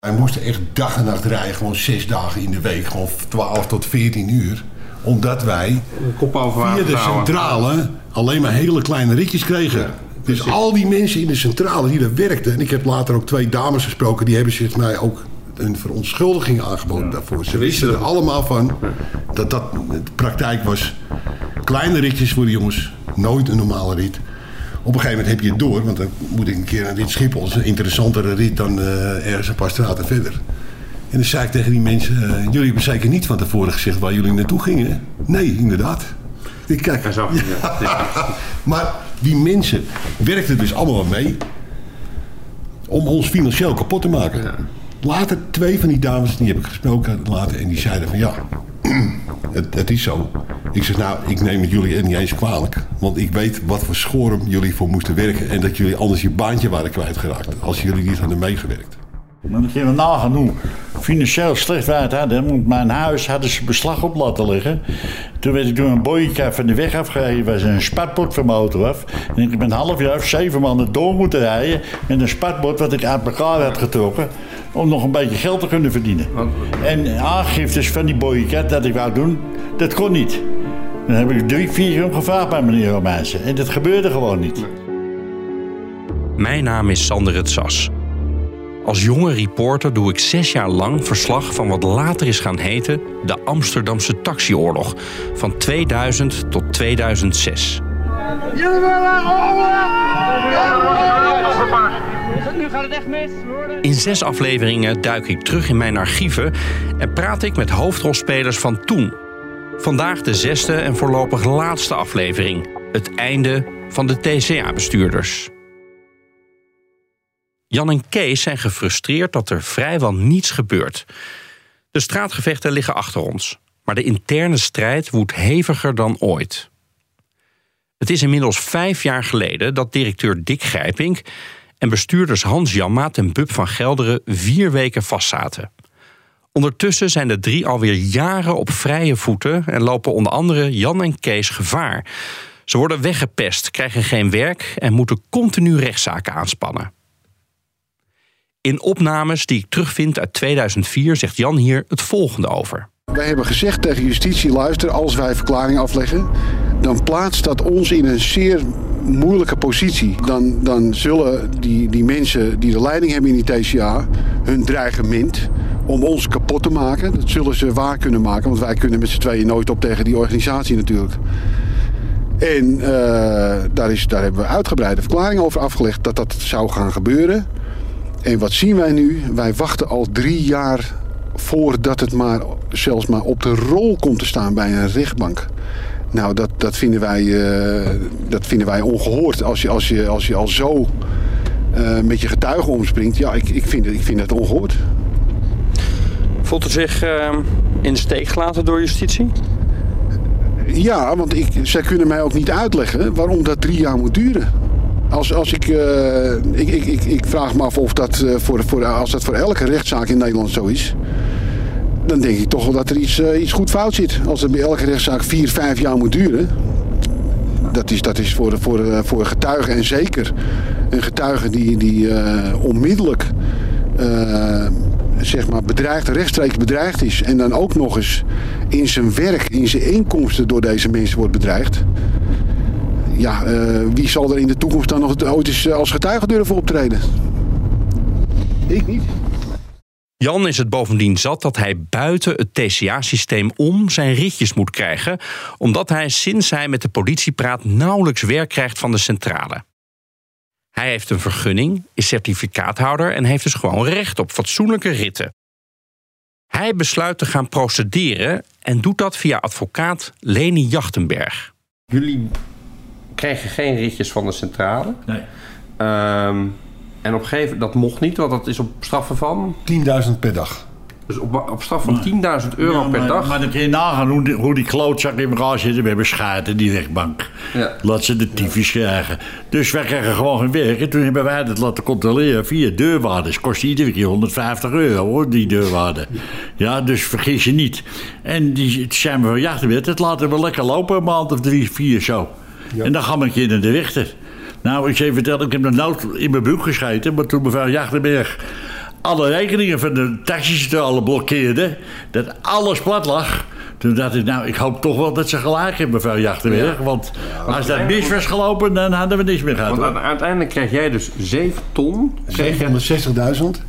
Wij moesten echt dag en nacht rijden, gewoon 6 dagen in de week, gewoon 12 tot 14 uur. Omdat wij via de centrale alleen maar hele kleine ritjes kregen. Ja, dus al die mensen in de centrale die daar werkten, en ik heb later ook 2 dames gesproken, die hebben zich mij ook een verontschuldiging aangeboden daarvoor. Ze wisten er allemaal van dat de praktijk was. Kleine ritjes voor de jongens, nooit een normale rit. Op een gegeven moment heb je het door, want dan moet ik een keer naar dit Schiphol. Dat is een interessantere rit dan ergens een paar straten verder. En dan zei ik tegen die mensen, jullie hebben zeker niet van tevoren gezegd waar jullie naartoe gingen. Nee, inderdaad. Ik kijk, maar die mensen werkten dus allemaal mee om ons financieel kapot te maken. Ja. Later 2 van die dames, die heb ik gesproken later, en die zeiden van ja, het is zo. Ik zeg nou, ik neem het jullie niet eens kwalijk. Want ik weet wat voor schorm jullie voor moesten werken. En dat jullie anders je baantje waren kwijtgeraakt. Als jullie niet hadden meegewerkt. Dan kun je nagaan hoe financieel slecht wij het hadden. Want mijn huis hadden ze beslag op laten liggen. Toen werd ik door een boeienkar van de weg afgereden. Was een spatbord van mijn auto af. En ik heb een half jaar of 7 maanden door moeten rijden. Met een spatbord wat ik uit elkaar had getrokken. Om nog een beetje geld te kunnen verdienen. En aangiftes van die boeienkar dat ik wou doen, dat kon niet. Dan heb ik 3-4 keer om gevraagd bij meneer Romeinsen. En dat gebeurde gewoon niet. Mijn naam is Sander het Sas. Als jonge reporter doe ik 6 jaar lang verslag van wat later is gaan heten de Amsterdamse taxioorlog van 2000 tot 2006. Nu gaat het echt mis. In 6 afleveringen duik ik terug in mijn archieven en praat ik met hoofdrolspelers van toen. Vandaag de 6e en voorlopig laatste aflevering. Het einde van de TCA-bestuurders. Jan en Kees zijn gefrustreerd dat er vrijwel niets gebeurt. De straatgevechten liggen achter ons, maar de interne strijd woedt heviger dan ooit. Het is inmiddels 5 jaar geleden dat directeur Dick Grijpink en bestuurders Hans Janmaat en Bub van Gelderen 4 weken vastzaten. Ondertussen zijn de 3 alweer jaren op vrije voeten en lopen onder andere Jan en Kees gevaar. Ze worden weggepest, krijgen geen werk en moeten continu rechtszaken aanspannen. In opnames die ik terugvind uit 2004 zegt Jan hier het volgende over. Wij hebben gezegd tegen justitie, luister, als wij verklaring afleggen, dan plaatst dat ons in een zeer moeilijke positie. Dan zullen die mensen die de leiding hebben in die TCA hun dreigement om ons kapot te maken, dat zullen ze waar kunnen maken. Want wij kunnen met z'n tweeën nooit op tegen die organisatie natuurlijk. En daar hebben we uitgebreide verklaring over afgelegd dat dat zou gaan gebeuren. En wat zien wij nu? Wij wachten al 3 jaar voordat het zelfs maar op de rol komt te staan bij een rechtbank. Nou, dat vinden wij ongehoord. Als je al zo met je getuigen omspringt, ja, ik vind dat ongehoord. Voelt u zich in de steek gelaten door justitie? Ja, want zij kunnen mij ook niet uitleggen waarom dat 3 jaar moet duren. Ik vraag me af of dat als dat voor elke rechtszaak in Nederland zo is, dan denk ik toch wel dat er iets goed fout zit. Als het bij elke rechtszaak 4-5 jaar moet duren, dat is voor getuigen, en zeker een getuige die onmiddellijk zeg maar rechtstreeks bedreigd is en dan ook nog eens in zijn werk, in zijn inkomsten door deze mensen wordt bedreigd. Ja, wie zal er in de toekomst dan nog ooit eens als getuige durven optreden? Ik niet. Jan is het bovendien zat dat hij buiten het TCA-systeem om zijn ritjes moet krijgen, omdat hij sinds hij met de politie praat nauwelijks werk krijgt van de centrale. Hij heeft een vergunning, is certificaathouder en heeft dus gewoon recht op fatsoenlijke ritten. Hij besluit te gaan procederen en doet dat via advocaat Leni Jachtenberg. Jullie kregen geen ritjes van de centrale. Nee. En op een gegeven moment, dat mocht niet, want dat is op straffen van 10.000 per dag. Dus op straf van €10.000 per dag. Maar dan kun je nagaan hoe die klootzak in elkaar zitten. We hebben schaten, die rechtbank. Ja. Laat ze de tyfus krijgen. Dus wij krijgen gewoon geen werk. En toen hebben wij dat laten controleren via deurwaarders. Kost iedere keer €150 hoor, die deurwaarde. Ja, dus vergis je niet. En die zijn we van Jachtenberg. Dat laten we lekker lopen, een maand of 3-4 zo. Ja. En dan gaan we een keer naar de rechter. Nou, ik zal je vertellen, ik heb nog nooit in mijn broek gescheten. Maar toen mevrouw Jachtenberg alle rekeningen van de taxis alle blokkeerden. Dat alles plat lag. Toen dacht ik, ik hoop toch wel dat ze gelijk hebben, mevrouw Jachtenberg. Ja. Want als dat mis was gelopen, dan hadden we niks meer gehad. Want uiteindelijk kreeg jij dus 7 ton. 760.000.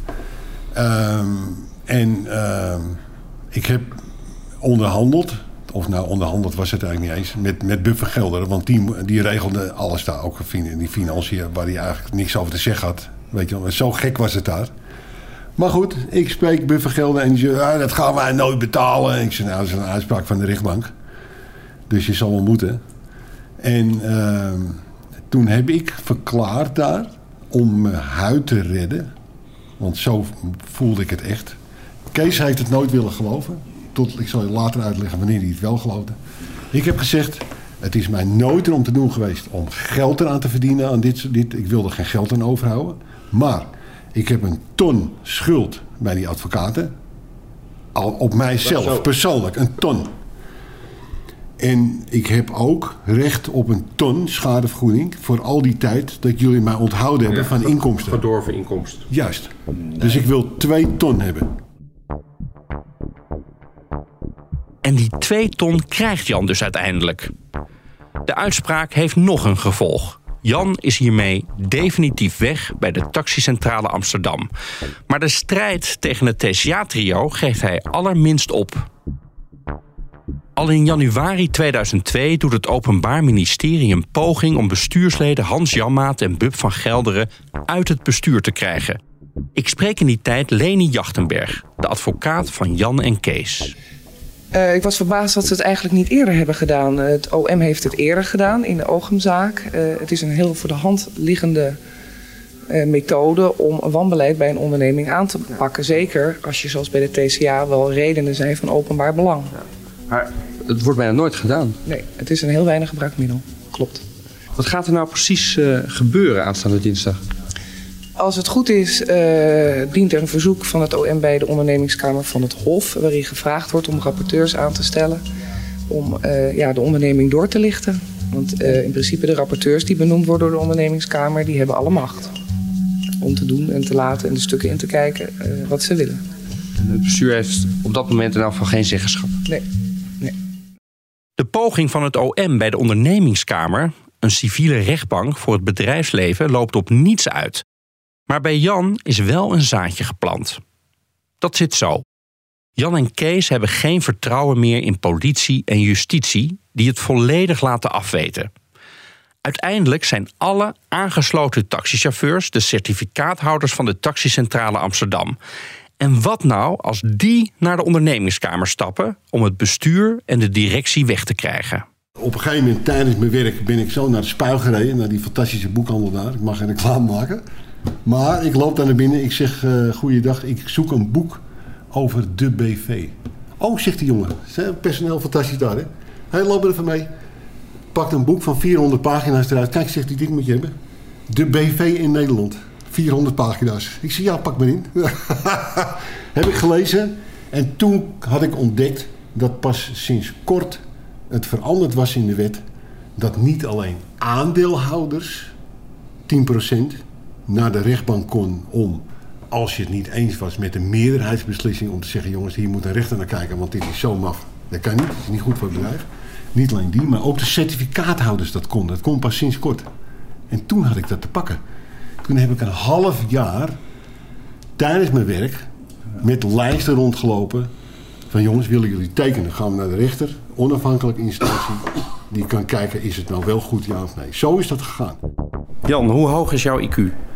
Ik heb onderhandeld. Of onderhandeld was het eigenlijk niet eens. Met Bub van Gelderen. Want die regelde alles daar. Ook die financiën waar hij eigenlijk niks over te zeggen had. Weet je wel, zo gek was het daar. Maar goed, ik spreek Bub van Gelderen. En die zei, dat gaan wij nooit betalen. En ik zei, dat is een uitspraak van de rechtbank. Dus je zal wel moeten. En toen heb ik verklaard daar. Om mijn huid te redden. Want zo voelde ik het echt. Kees heeft het nooit willen geloven. Ik zal je later uitleggen wanneer hij het wel geloofde. Ik heb gezegd, het is mij nooit erom te doen geweest om geld eraan te verdienen aan dit. Ik wilde geen geld aan overhouden. Maar ik heb een ton schuld bij die advocaten. Al op mijzelf, persoonlijk, een ton. En ik heb ook recht op een ton schadevergoeding voor al die tijd dat jullie mij onthouden hebben van inkomsten. Verdorven inkomsten. Juist. Dus ik wil 2 ton hebben. En die 2 ton krijgt Jan dus uiteindelijk. De uitspraak heeft nog een gevolg. Jan is hiermee definitief weg bij de taxicentrale Amsterdam. Maar de strijd tegen het TCA-trio geeft hij allerminst op. Al in januari 2002 doet het Openbaar Ministerie een poging om bestuursleden Hans Janmaat en Bub van Gelderen uit het bestuur te krijgen. Ik spreek in die tijd Leni Jachtenberg, de advocaat van Jan en Kees. Ik was verbaasd dat ze het eigenlijk niet eerder hebben gedaan. Het OM heeft het eerder gedaan in de Oogumzaak. Het is een heel voor de hand liggende methode om wanbeleid bij een onderneming aan te pakken. Zeker als je zoals bij de TCA wel redenen zijn van openbaar belang. Ja. Maar het wordt bijna nooit gedaan. Nee, het is een heel weinig gebruikt middel. Klopt. Wat gaat er nou precies gebeuren aanstaande dinsdag? Als het goed is, dient er een verzoek van het OM bij de ondernemingskamer van het Hof, waarin gevraagd wordt om rapporteurs aan te stellen om de onderneming door te lichten. Want in principe de rapporteurs die benoemd worden door de ondernemingskamer, die hebben alle macht om te doen en te laten en de stukken in te kijken wat ze willen. En het bestuur heeft op dat moment in elk geval geen zeggenschap? Nee. De poging van het OM bij de ondernemingskamer, een civiele rechtbank voor het bedrijfsleven, loopt op niets uit. Maar bij Jan is wel een zaadje geplant. Dat zit zo. Jan en Kees hebben geen vertrouwen meer in politie en justitie die het volledig laten afweten. Uiteindelijk zijn alle aangesloten taxichauffeurs de certificaathouders van de taxicentrale Amsterdam. En wat nou als die naar de ondernemingskamer stappen om het bestuur en de directie weg te krijgen? Op een gegeven moment tijdens mijn werk ben ik zo naar de Spuil gereden, naar die fantastische boekhandel daar. Ik mag geen reclame maken. Maar ik loop daar naar binnen, ik zeg, goeiedag, ik zoek een boek over de BV. Oh, zegt die jongen, personeel fantastisch daar, hè. Hij loopt er even mee, pakt een boek van 400 pagina's eruit. Kijk, zegt hij, dit moet je hebben. De BV in Nederland, 400 pagina's. Ik zeg, ja, pak maar in. Heb ik gelezen en toen had ik ontdekt dat pas sinds kort het veranderd was in de wet dat niet alleen aandeelhouders 10% naar de rechtbank kon om, als je het niet eens was met de meerderheidsbeslissing, om te zeggen, jongens, hier moet een rechter naar kijken, want dit is zo maf. Dat kan niet, dat is niet goed voor het bedrijf. Niet alleen die, maar ook de certificaathouders dat kon. Dat kon pas sinds kort. En toen had ik dat te pakken. Toen heb ik een half jaar tijdens mijn werk met lijsten rondgelopen van, jongens, willen jullie tekenen? Gaan we naar de rechter, onafhankelijke instantie, die kan kijken, is het nou wel goed, ja of nee. Zo is dat gegaan. Jan, hoe hoog is jouw IQ?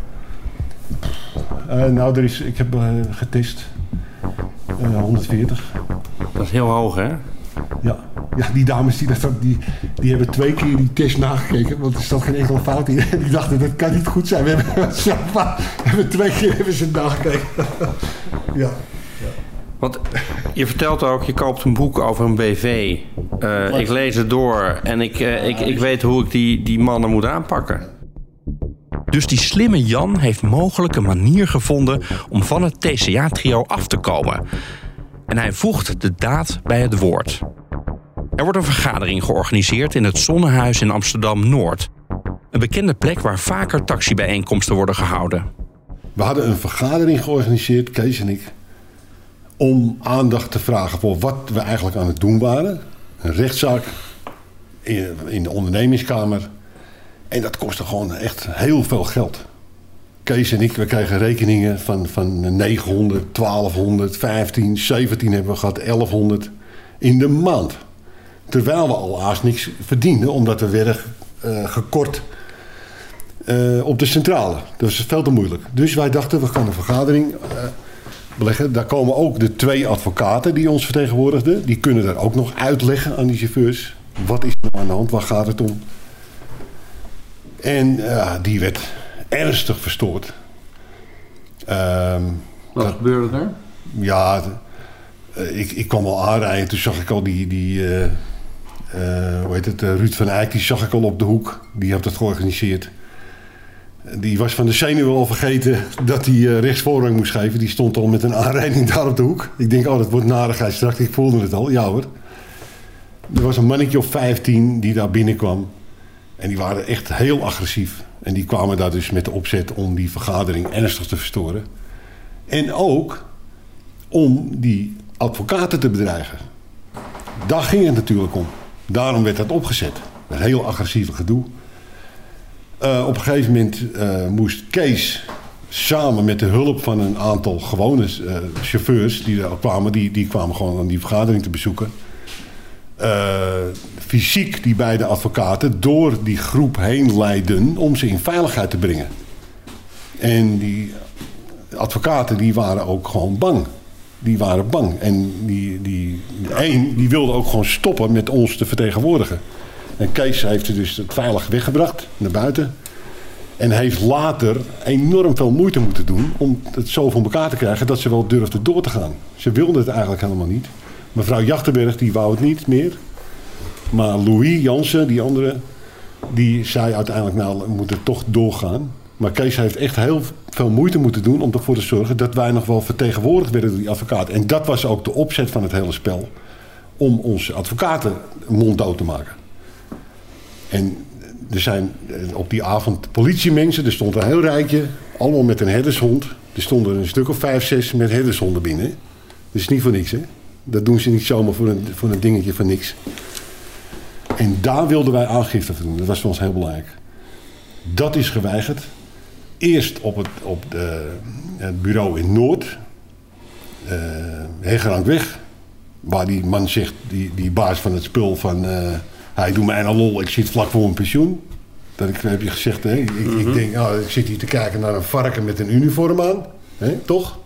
Ik heb getest 140. Dat is heel hoog, hè? Ja, die dames die hebben 2 keer die test nagekeken, want er zat geen enkele fout in. Die dachten, dat kan niet goed zijn. We hebben 2 keer hebben ze het nagekeken. Ja. Want je vertelt ook, je koopt een boek over een BV. Ik lees het door en ik weet hoe ik die mannen moet aanpakken. Dus die slimme Jan heeft mogelijk een manier gevonden om van het TCA-trio af te komen. En hij voegt de daad bij het woord. Er wordt een vergadering georganiseerd in het Zonnehuis in Amsterdam-Noord. Een bekende plek waar vaker taxibijeenkomsten worden gehouden. We hadden een vergadering georganiseerd, Kees en ik, om aandacht te vragen voor wat we eigenlijk aan het doen waren. Een rechtszaak in de ondernemingskamer. En dat kostte gewoon echt heel veel geld. Kees en ik, we kregen rekeningen van 900, 1200, 15, 17 hebben we gehad, 1100 in de maand. Terwijl we al haast niks verdienden, omdat we werden gekort op de centrale. Dat was veel te moeilijk. Dus wij dachten, we gaan een vergadering beleggen. Daar komen ook de 2 advocaten die ons vertegenwoordigden. Die kunnen daar ook nog uitleggen aan die chauffeurs. Wat is er aan de hand? Waar gaat het om? En die werd ernstig verstoord. Wat gebeurde er? Ja, ik kwam al aanrijden. Toen zag ik al Ruud van Eyck, die zag ik al op de hoek. Die had het georganiseerd. Die was van de zenuwen al vergeten dat hij rechtsvoorrang moest geven. Die stond al met een aanrijding daar op de hoek. Ik denk, dat wordt narigheid straks. Ik voelde het al. Ja hoor. Er was een mannetje of 15 die daar binnenkwam. En die waren echt heel agressief. En die kwamen daar dus met de opzet om die vergadering ernstig te verstoren. En ook om die advocaten te bedreigen. Daar ging het natuurlijk om. Daarom werd dat opgezet. Een heel agressieve gedoe. Op een gegeven moment moest Kees samen met de hulp van een aantal gewone chauffeurs die daar kwamen, die kwamen gewoon aan die vergadering te bezoeken. Fysiek die beide advocaten door die groep heen leiden om ze in veiligheid te brengen. En die advocaten die waren ook gewoon bang. Die waren bang. En die wilde ook gewoon stoppen met ons te vertegenwoordigen. En Kees heeft ze dus veilig weggebracht naar buiten. En heeft later enorm veel moeite moeten doen om het zo van elkaar te krijgen dat ze wel durfde door te gaan. Ze wilde het eigenlijk helemaal niet. Mevrouw Jachtenberg die wou het niet meer. Maar Louis Jansen, die andere, die zei uiteindelijk, nou, we moeten toch doorgaan. Maar Kees heeft echt heel veel moeite moeten doen om ervoor te zorgen dat wij nog wel vertegenwoordigd werden door die advocaat. En dat was ook de opzet van het hele spel. Om onze advocaten monddood te maken. En er zijn op die avond politiemensen, er stond een heel rijtje, allemaal met een herdershond. Er stonden een stuk of 5, 6 met herdershonden binnen. Dat is niet voor niks, hè. Dat doen ze niet zomaar voor een dingetje van niks. En daar wilden wij aangifte van doen. Dat was voor ons heel belangrijk. Dat is geweigerd. Eerst op het bureau in Noord. Hegeraankweg. Waar die man zegt, die baas van het spul van... hij doet mij een lol, ik zit vlak voor mijn pensioen. Dat heb je gezegd, hè? Ik denk, ik zit hier te kijken naar een varken met een uniform aan. Hè? Toch?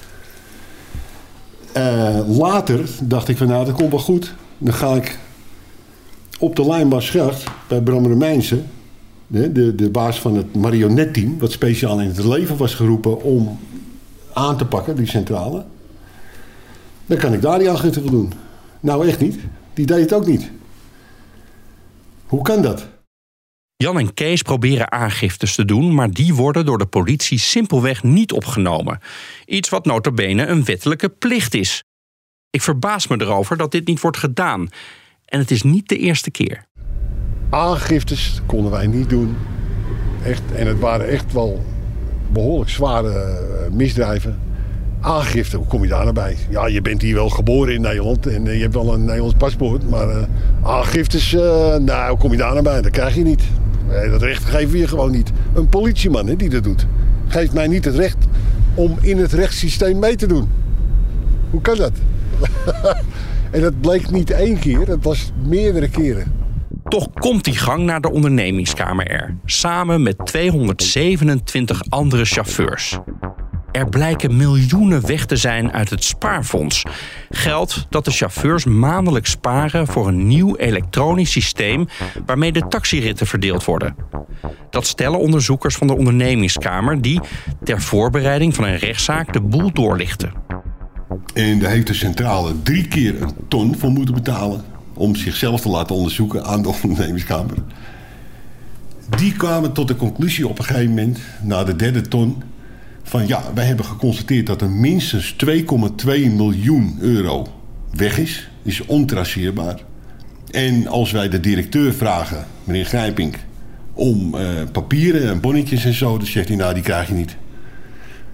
Later dacht ik van, nou, dat komt wel goed. Dan ga ik op de Lijnbaarsgracht bij Bram Remijnsen, de baas van het marionetteam, wat speciaal in het leven was geroepen om aan te pakken, die centrale. Dan kan ik daar die aangifte voor doen. Nou, echt niet. Die deed het ook niet. Hoe kan dat? Jan en Kees proberen aangiftes te doen, maar die worden door de politie simpelweg niet opgenomen. Iets wat nota bene een wettelijke plicht is. Ik verbaas me erover dat dit niet wordt gedaan. En het is niet de eerste keer. Aangiftes konden wij niet doen. Echt, en het waren echt wel behoorlijk zware misdrijven. Aangifte, hoe kom je daar nou bij? Ja, je bent hier wel geboren in Nederland en je hebt wel een Nederlands paspoort. Maar aangiftes, hoe kom je daar nou bij? Dat krijg je niet. Dat recht geven we je gewoon niet. Een politieman die dat doet, geeft mij niet het recht om in het rechtssysteem mee te doen. Hoe kan dat? En dat bleek niet 1 keer, dat was meerdere keren. Toch komt die gang naar de ondernemingskamer er, samen met 227 andere chauffeurs. Er blijken miljoenen weg te zijn uit het spaarfonds. Geld dat de chauffeurs maandelijks sparen voor een nieuw elektronisch systeem waarmee de taxiritten verdeeld worden. Dat stellen onderzoekers van de ondernemingskamer die ter voorbereiding van een rechtszaak de boel doorlichten. En daar heeft de centrale 3 keer een ton voor moeten betalen om zichzelf te laten onderzoeken aan de ondernemingskamer. Die kwamen tot de conclusie op een gegeven moment, na de 3e ton, van wij hebben geconstateerd dat er minstens 2,2 miljoen euro weg is. Is ontraceerbaar. En als wij de directeur vragen, meneer Grijpink, om papieren en bonnetjes en zo, dan zegt hij, die krijg je niet.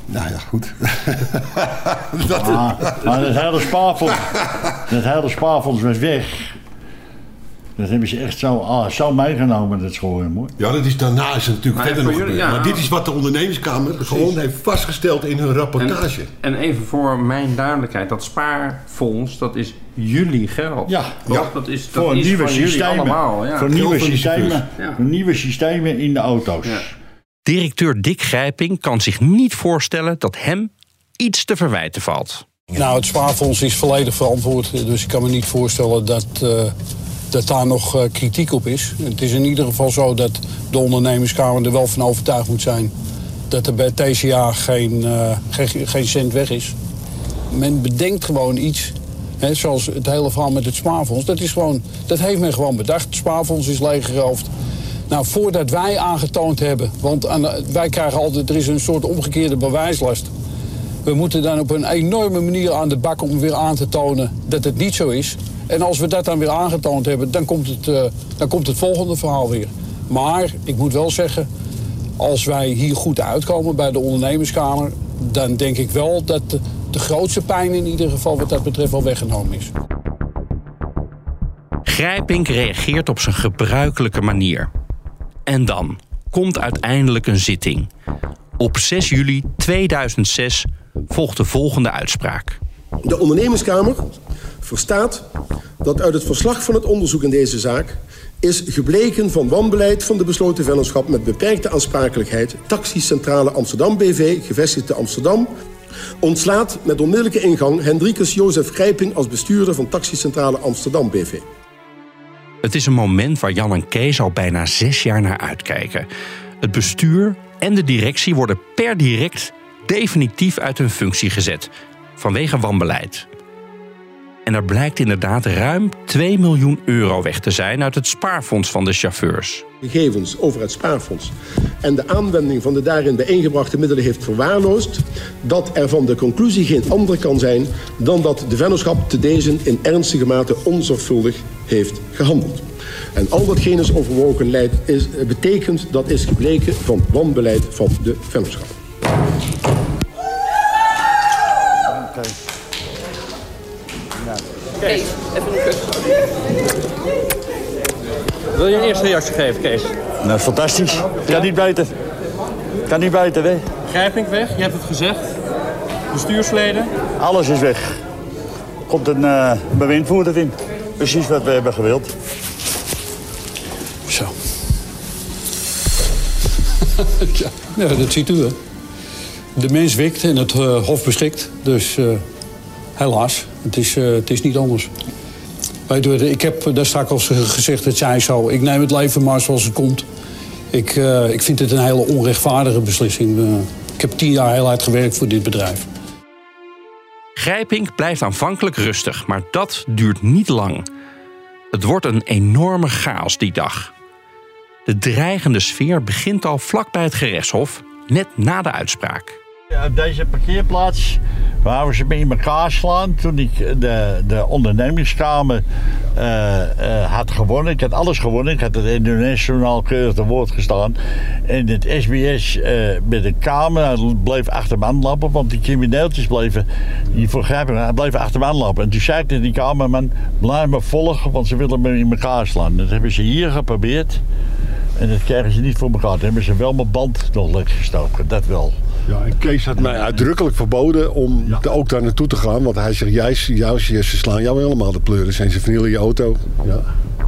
Nou ja, goed. Maar dat hele spaarfonds was weg. Dat hebben ze echt zo meegenomen, dat is gewoon mooi. Ja, dat is daarna is het natuurlijk verder nog gebeurd. Maar dit is wat de ondernemingskamer gewoon heeft vastgesteld in hun rapportage. En even voor mijn duidelijkheid, dat spaarfonds, dat is jullie geld. Ja. Dat is voor nieuwe systemen. Allemaal. Ja. Voor nieuwe systemen in de auto's. Ja. Directeur Dick Grijping kan zich niet voorstellen dat hem iets te verwijten valt. Nou, het spaarfonds is volledig verantwoord. Dus ik kan me niet voorstellen dat daar nog kritiek op is. Het is in ieder geval zo dat de ondernemingskamer er wel van overtuigd moet zijn dat er bij TCA geen cent weg is. Men bedenkt gewoon iets, hè, zoals het hele verhaal met het spaarfonds. Dat heeft men gewoon bedacht. Het spaarfonds is leeggeroofd. Nou, voordat wij aangetoond hebben, want wij krijgen altijd, er is een soort omgekeerde bewijslast. We moeten dan op een enorme manier aan de bak om weer aan te tonen dat het niet zo is. En als we dat dan weer aangetoond hebben, dan komt het volgende verhaal weer. Maar ik moet wel zeggen, als wij hier goed uitkomen bij de ondernemerskamer, dan denk ik wel dat de grootste pijn in ieder geval wat dat betreft wel weggenomen is. Grijping reageert op zijn gebruikelijke manier. En dan komt uiteindelijk een zitting. Op 6 juli 2006 volgt de volgende uitspraak. De ondernemingskamer verstaat dat uit het verslag van het onderzoek in deze zaak is gebleken van wanbeleid van de besloten vennootschap met beperkte aansprakelijkheid Taxicentrale Amsterdam BV, gevestigd te Amsterdam, ontslaat met onmiddellijke ingang Hendrikus Jozef Grijping als bestuurder van Taxicentrale Amsterdam BV. Het is een moment waar Jan en Kees al bijna 6 jaar naar uitkijken. Het bestuur en de directie worden per direct definitief uit hun functie gezet, vanwege wanbeleid. En er blijkt inderdaad ruim 2 miljoen euro weg te zijn uit het spaarfonds van de chauffeurs. Gegevens over het spaarfonds en de aanwending van de daarin bijeengebrachte middelen heeft verwaarloosd, dat er van de conclusie geen andere kan zijn dan dat de vennootschap te deze in ernstige mate onzorgvuldig heeft gehandeld. En al datgene is overwogen betekent dat is gebleken van wanbeleid van de vennootschap. Kees, even een kus. Wil je een eerste reactie geven, Kees? Nou, fantastisch. Kan niet beter. Kan niet beter, hè? Grijping weg, je hebt het gezegd. Bestuursleden. Alles is weg. Er komt een bewindvoerder in. Precies wat we hebben gewild. Zo. Ja, dat ziet u, hè. De mens wikt en het hof beschikt. Dus helaas, het is niet anders. Weet u, ik heb daar straks al gezegd, het zij zo. Ik neem het leven maar zoals het komt. Ik vind het een hele onrechtvaardige beslissing. Ik heb 10 jaar heel hard gewerkt voor dit bedrijf. Grijping blijft aanvankelijk rustig, maar dat duurt niet lang. Het wordt een enorme chaos die dag. De dreigende sfeer begint al vlak bij het gerechtshof, net na de uitspraak. Op deze parkeerplaats waar ze me in elkaar slaan toen ik de ondernemingskamer had gewonnen. Ik had alles gewonnen. Ik had het Indonesisch-journaal keurig te woord gestaan. En het SBS met de kamer bleef achter me aanlopen, want die crimineeltjes bleven achter me aanlopen. En toen zei ik tegen die kamerman, blijf me volgen, want ze willen me in elkaar slaan. Dat hebben ze hier geprobeerd. En dat krijgen ze niet voor elkaar. Dan hebben ze wel mijn band nog lekker gestoken, dat wel. Ja, en Kees had mij uitdrukkelijk verboden om ook daar naartoe te gaan. Want hij zegt, ze slaan jou helemaal de pleuris en ze vernielen je auto. Ja.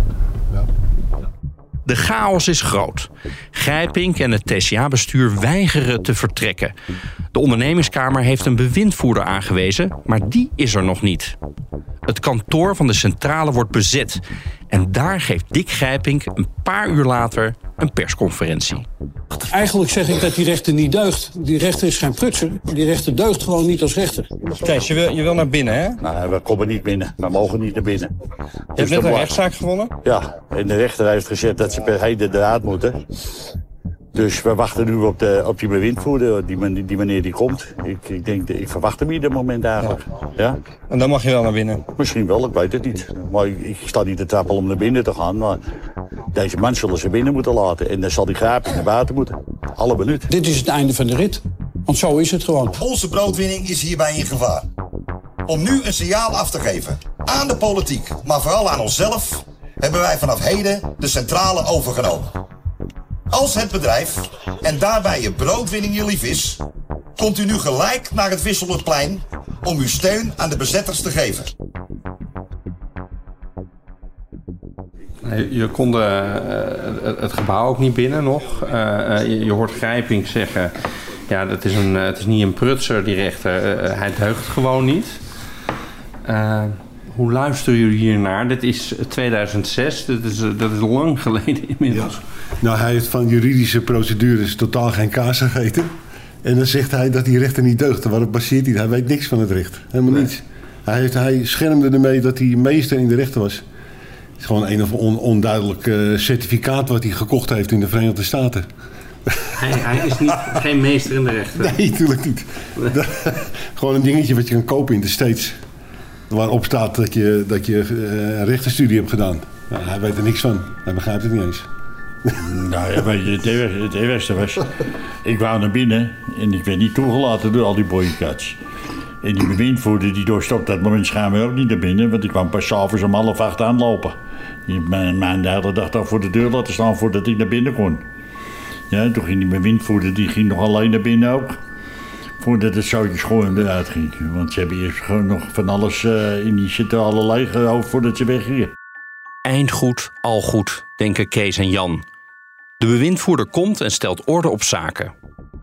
De chaos is groot. Grijping en het TCA-bestuur weigeren te vertrekken. De ondernemingskamer heeft een bewindvoerder aangewezen, maar die is er nog niet. Het kantoor van de centrale wordt bezet. En daar geeft Dick Grijping een paar uur later een persconferentie. Eigenlijk zeg ik dat die rechter niet deugt. Die rechter is geen prutser. Die rechter deugt gewoon niet als rechter. Kees, je wil naar binnen, hè? Nou, we komen niet binnen. We mogen niet naar binnen. Je hebt net een rechtszaak gewonnen? Ja, en de rechter heeft gezegd dat ze per heden eruit moeten. Dus we wachten nu op die bewindvoerder, die wanneer die komt. Ik verwacht hem ieder moment eigenlijk. Ja? En dan mag je wel naar binnen? Misschien wel, ik weet het niet. Maar ik sta niet te trappelen om naar binnen te gaan. Maar deze man zullen ze binnen moeten laten. En dan zal die Grijping naar buiten moeten. Alle minuut. Dit is het einde van de rit. Want zo is het gewoon. Onze broodwinning is hierbij in gevaar. Om nu een signaal af te geven aan de politiek, maar vooral aan onszelf, hebben wij vanaf heden de centrale overgenomen. Als het bedrijf en daarbij je broodwinning je lief is, komt u nu gelijk naar het Wisselerplein om uw steun aan de bezetters te geven. Je kon het gebouw ook niet binnen nog. Je hoort Grijpink zeggen, ja, het is niet een prutser, die rechter. Hij deugt gewoon niet. Hoe luisteren jullie hiernaar? Dit is 2006, dat is lang geleden inmiddels. Ja. Nou, hij heeft van juridische procedures totaal geen kaas gegeten. En dan zegt hij dat die rechter niet deugt. Waarop baseert hij? Hij weet niks van het recht. Helemaal niets. Hij schermde ermee dat hij meester in de rechter was. Het is gewoon een of onduidelijk certificaat wat hij gekocht heeft in de Verenigde Staten. Hij is geen meester in de rechter. Nee, natuurlijk niet. Nee. Gewoon een dingetje wat je kan kopen in de States. Waarop staat dat je een rechtenstudie hebt gedaan. Nou, hij weet er niks van. Hij begrijpt het niet eens. Nou ja, weet je, het ergste was... Ik wou naar binnen en ik werd niet toegelaten door al die boycotts. En die bewindvoerder die doorst op dat moment schaam ook niet naar binnen... want ik kwam pas 's avonds om 7:30 aanlopen. Die heeft mij de hele dag al voor de deur laten staan voordat ik naar binnen kon. Ja, toen ging die bewindvoerder, die ging nog alleen naar binnen ook... voordat het zoutje schoon eruit ging. Want ze hebben eerst gewoon nog van alles in die centrale leeggehouden voordat ze weggingen. Eind goed, al goed, denken Kees en Jan. De bewindvoerder komt en stelt orde op zaken.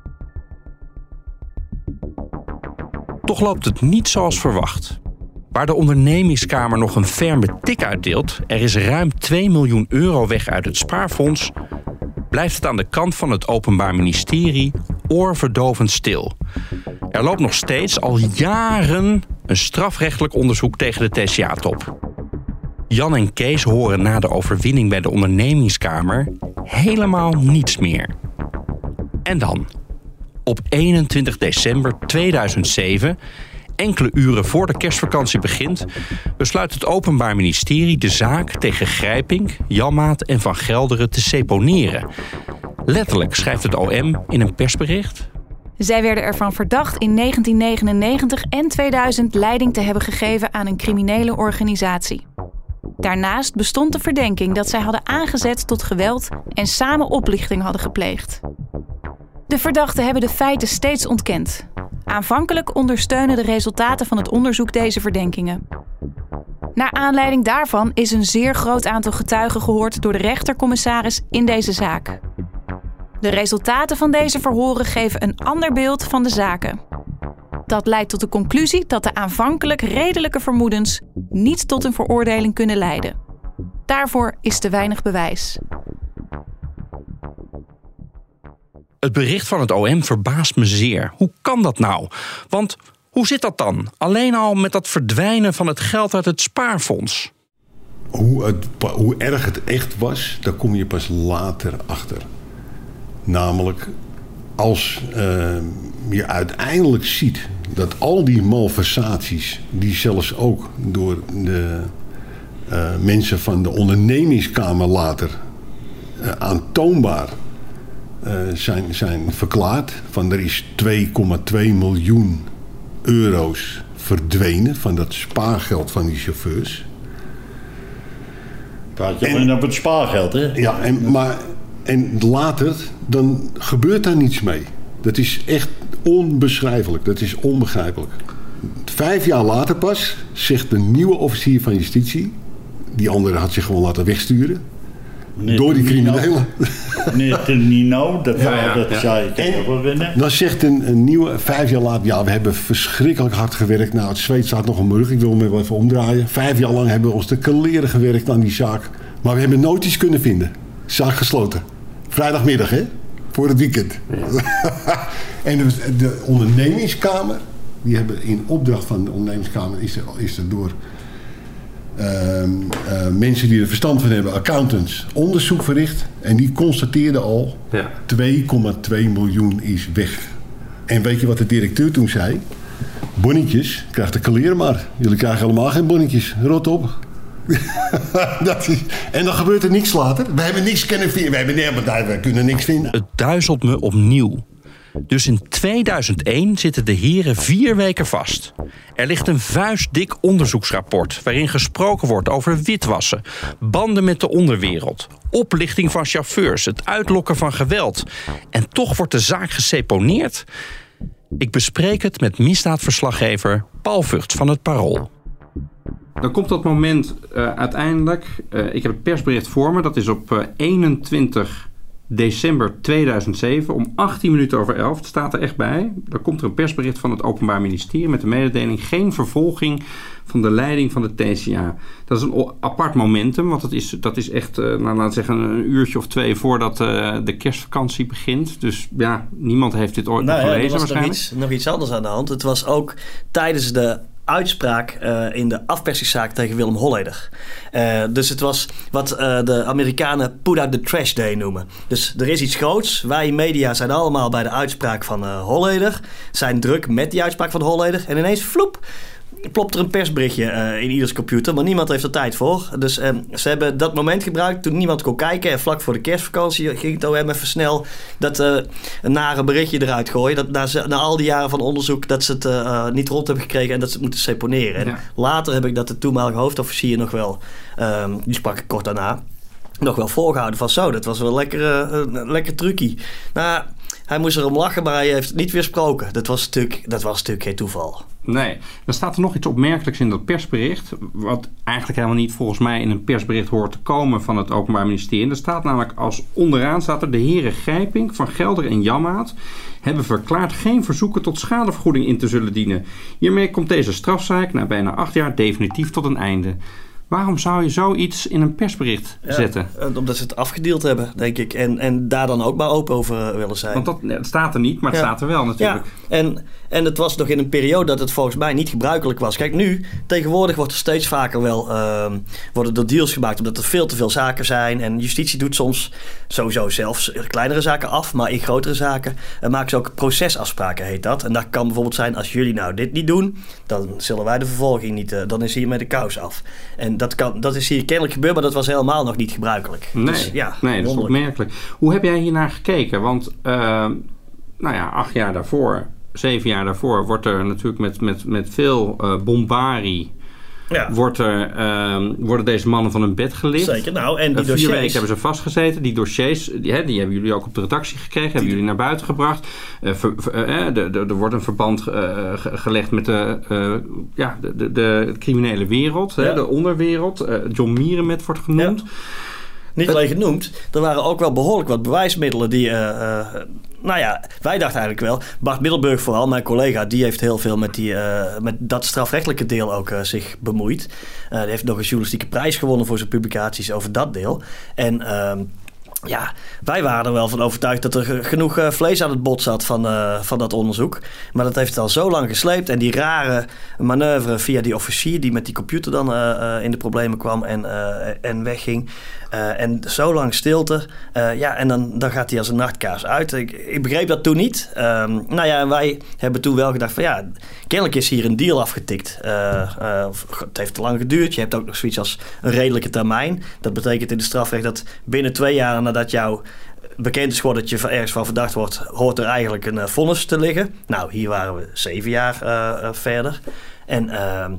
Toch loopt het niet zoals verwacht. Waar de ondernemingskamer nog een ferme tik uitdeelt... er is ruim 2 miljoen euro weg uit het spaarfonds... blijft het aan de kant van het Openbaar Ministerie oorverdovend stil. Er loopt nog steeds al jaren een strafrechtelijk onderzoek tegen de TCA-top. Jan en Kees horen na de overwinning bij de ondernemingskamer helemaal niets meer. En dan, op 21 december 2007, enkele uren voor de kerstvakantie begint, besluit het Openbaar Ministerie de zaak tegen Grijpink, Janmaat en Van Gelderen te seponeren. Letterlijk schrijft het OM in een persbericht: Zij werden ervan verdacht in 1999 en 2000 leiding te hebben gegeven aan een criminele organisatie. Daarnaast bestond de verdenking dat zij hadden aangezet tot geweld en samen oplichting hadden gepleegd. De verdachten hebben de feiten steeds ontkend. Aanvankelijk ondersteunen de resultaten van het onderzoek deze verdenkingen. Naar aanleiding daarvan is een zeer groot aantal getuigen gehoord door de rechtercommissaris in deze zaak. De resultaten van deze verhoren geven een ander beeld van de zaken. Dat leidt tot de conclusie dat de aanvankelijk redelijke vermoedens niet tot een veroordeling kunnen leiden. Daarvoor is te weinig bewijs. Het bericht van het OM verbaast me zeer. Hoe kan dat nou? Want hoe zit dat dan? Alleen al met dat verdwijnen van het geld uit het spaarfonds. Hoe erg het echt was, daar kom je pas later achter. Namelijk, als je uiteindelijk ziet dat al die malversaties, die zelfs ook door de mensen van de ondernemingskamer later aantoonbaar zijn verklaard. Van er is 2,2 miljoen euro's verdwenen van dat spaargeld van die chauffeurs. Praat je alleen op het spaargeld, hè? Ja, en later, dan gebeurt daar niets mee. Dat is echt onbeschrijfelijk. Dat is onbegrijpelijk. 5 jaar later pas zegt de nieuwe officier van justitie... die andere had zich gewoon laten wegsturen... door die criminelen. Meneer Nino, dat zei ik ook wel winnen. Dan zegt een nieuwe, 5 jaar later... ja, we hebben verschrikkelijk hard gewerkt. Nou, het zweet staat nog op mijn rug. Ik wil hem wel even omdraaien. 5 jaar lang hebben we ons te kaleren gewerkt aan die zaak. Maar we hebben nooit iets kunnen vinden. Zaak gesloten. Vrijdagmiddag, hè? Voor het weekend. Ja. En de ondernemingskamer... die hebben in opdracht van de ondernemingskamer... is er door mensen die er verstand van hebben... accountants, onderzoek verricht. En die constateerden al... 2,2 miljoen is weg. En weet je wat de directeur toen zei? Bonnetjes, krijgt de kaleren maar. Jullie krijgen helemaal geen bonnetjes. Rot op. En dan gebeurt er niks later. We hebben niks kunnen vinden. We kunnen niks vinden. Het duizelt me opnieuw. Dus in 2001 zitten de heren 4 weken vast. Er ligt een vuistdik onderzoeksrapport waarin gesproken wordt over witwassen, banden met de onderwereld, oplichting van chauffeurs, het uitlokken van geweld. En toch wordt de zaak geseponeerd. Ik bespreek het met misdaadverslaggever Paul Vught van het Parool. Dan komt dat moment uiteindelijk. Ik heb het persbericht voor me. Dat is op 21 december 2007 om 11:18. Het staat er echt bij. Dan komt er een persbericht van het Openbaar Ministerie met de mededeling: geen vervolging van de leiding van de TCA. Dat is een apart momentum, want dat is echt, laten we zeggen, een uurtje of 2 voordat de kerstvakantie begint. Dus ja, niemand heeft dit ooit nog gelezen waarschijnlijk. Er was nog iets anders aan de hand. Het was ook tijdens de uitspraak in de afpersingszaak tegen Willem Holleder. Dus het was wat de Amerikanen put out the trash day noemen. Dus er is iets groots. Wij media zijn allemaal bij de uitspraak van Holleder. Zijn druk met die uitspraak van Holleder. En ineens vloep, plopt er een persberichtje in ieders computer, maar niemand heeft er tijd voor. Dus ze hebben dat moment gebruikt toen niemand kon kijken. En vlak voor de kerstvakantie ging het OM even snel dat een nare berichtje eruit gooien. Dat na al die jaren van onderzoek dat ze het niet rond hebben gekregen en dat ze het moeten seponeren. En later heb ik dat de toenmalige hoofdofficier nog wel, die sprak ik kort daarna, nog wel voorgehouden van zo, dat was wel lekker trucie. Nou, hij moest erom lachen, maar hij heeft het niet weersproken. Dat was natuurlijk geen toeval. Nee, er staat er nog iets opmerkelijks in dat persbericht, wat eigenlijk helemaal niet volgens mij in een persbericht hoort te komen van het Openbaar Ministerie. Er staat namelijk als onderaan staat er: de heren Grijpink, Van Gelder en Janmaat hebben verklaard geen verzoeken tot schadevergoeding in te zullen dienen. Hiermee komt deze strafzaak na bijna 8 jaar definitief tot een einde. Waarom zou je zoiets in een persbericht zetten? Omdat ze het afgedeeld hebben, denk ik. En daar dan ook maar open over willen zijn. Want dat staat er niet, maar het staat er wel natuurlijk. Ja. En het was nog in een periode dat het volgens mij niet gebruikelijk was. Kijk, nu, tegenwoordig wordt er steeds vaker wel worden er deals gemaakt, omdat er veel te veel zaken zijn. En justitie doet soms sowieso zelfs kleinere zaken af, maar in grotere zaken maken ze ook procesafspraken, heet dat. En dat kan bijvoorbeeld zijn: als jullie nou dit niet doen, dan zullen wij de vervolging niet, dan is hier met de kous af. En dat is hier kennelijk gebeurd, maar dat was helemaal nog niet gebruikelijk. Nee, dus, nee, dat is opmerkelijk. Hoe heb jij hiernaar gekeken? Want 8 jaar daarvoor, 7 jaar daarvoor, wordt er natuurlijk met veel bombarie worden deze mannen van hun bed gelicht. Zeker, nou, en die 4 weken hebben ze vastgezeten. Die dossiers, die hebben jullie ook op de redactie gekregen, hebben jullie naar buiten gebracht. Er wordt een verband gelegd met de criminele wereld, de onderwereld. John Mierenmet wordt genoemd. Ja. Niet alleen genoemd, er waren ook wel behoorlijk wat bewijsmiddelen die... wij dachten eigenlijk wel... Bart Middelburg vooral, mijn collega, die heeft heel veel met dat strafrechtelijke deel ook zich bemoeid. Die heeft nog een journalistieke prijs gewonnen voor zijn publicaties over dat deel. En... wij waren er wel van overtuigd dat er genoeg vlees aan het bot zat van dat onderzoek. Maar dat heeft het al zo lang gesleept. En die rare manoeuvre via die officier die met die computer dan in de problemen kwam en wegging. En zo lang stilte. En dan gaat hij als een nachtkaars uit. Ik begreep dat toen niet. En wij hebben toen wel gedacht van kennelijk is hier een deal afgetikt. Het heeft te lang geduurd. Je hebt ook nog zoiets als een redelijke termijn. Dat betekent in de strafrecht dat binnen 2 jaar nadat jou bekend is geworden dat je ergens van verdacht wordt, hoort er eigenlijk een vonnis te liggen. Nou, hier waren we 7 jaar verder. En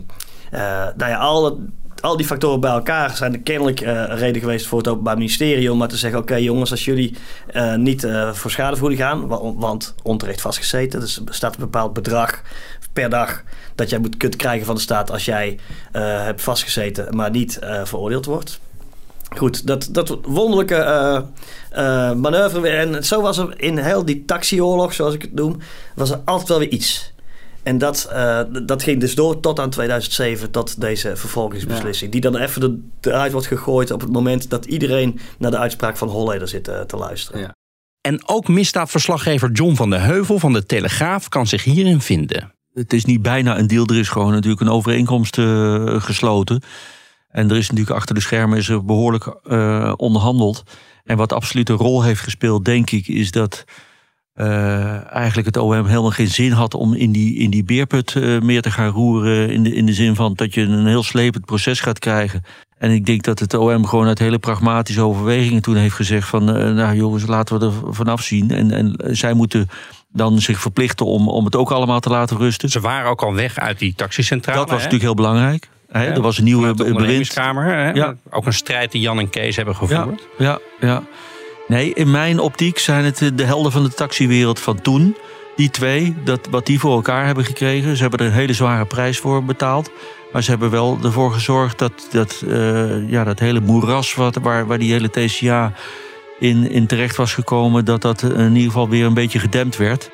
al die factoren bij elkaar zijn er kennelijk reden geweest voor het Openbaar Ministerie om maar te zeggen: oké, jongens, als jullie niet voor schadevergoeding gaan, want onterecht vastgezeten, dus er staat een bepaald bedrag per dag dat jij kunt krijgen van de staat als jij hebt vastgezeten, maar niet veroordeeld wordt. Goed, dat wonderlijke manoeuvre. En zo was er in heel die taxioorlog, zoals ik het noem, was er altijd wel weer iets. En dat ging dus door tot aan 2007, tot deze vervolgingsbeslissing. Die dan even eruit wordt gegooid op het moment dat iedereen naar de uitspraak van Holleder zit te luisteren. Ja. En ook misdaadverslaggever John van de Heuvel van de Telegraaf kan zich hierin vinden. Het is niet bijna een deal, er is gewoon natuurlijk een overeenkomst gesloten. En er is natuurlijk achter de schermen is er behoorlijk onderhandeld. En wat absoluut een rol heeft gespeeld, denk ik, is dat eigenlijk het OM helemaal geen zin had om in die beerput meer te gaan roeren. In de zin van dat je een heel slepend proces gaat krijgen. En ik denk dat het OM gewoon uit hele pragmatische overwegingen toen heeft gezegd van jongens, laten we er vanaf zien. En zij moeten dan zich verplichten om het ook allemaal te laten rusten. Ze waren ook al weg uit die taxicentrale. Dat was natuurlijk heel belangrijk. Ja, er was een nieuwe bewind. Ja. Ook een strijd die Jan en Kees hebben gevoerd. Ja. Nee, in mijn optiek zijn het de helden van de taxiwereld van toen. Die twee, wat die voor elkaar hebben gekregen. Ze hebben er een hele zware prijs voor betaald. Maar ze hebben wel ervoor gezorgd dat hele moeras waar die hele TCA in terecht was gekomen, dat in ieder geval weer een beetje gedempt werd.